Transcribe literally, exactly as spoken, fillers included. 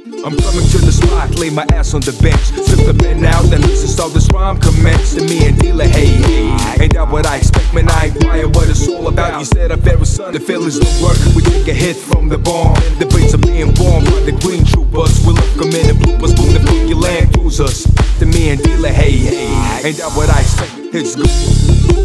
I'm coming to the spot, lay my ass on the bench. Slip the pen out, then listen, start this rhyme commence. To me and dealer, hey, hey. Ain't that what I expect, man? I inquire what it's all about. You said a very son, the feelings don't work. We take a hit from the bomb. The beats are being born by the green troopers. We look them in and bloopers, boom, the funky land cruisers. To me and dealer, hey, hey. Ain't that what I expect? It's good.